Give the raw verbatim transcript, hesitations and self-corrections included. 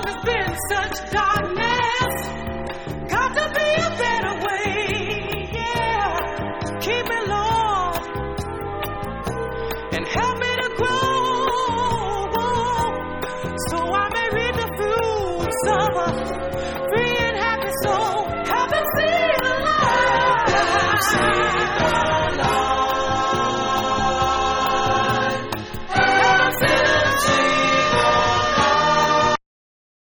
world has been such darkness. Got to be a better way, yeah. Keep me, Lord, and help me to grow, so I may reap the fruits of a free and happy soul. Help me see the light.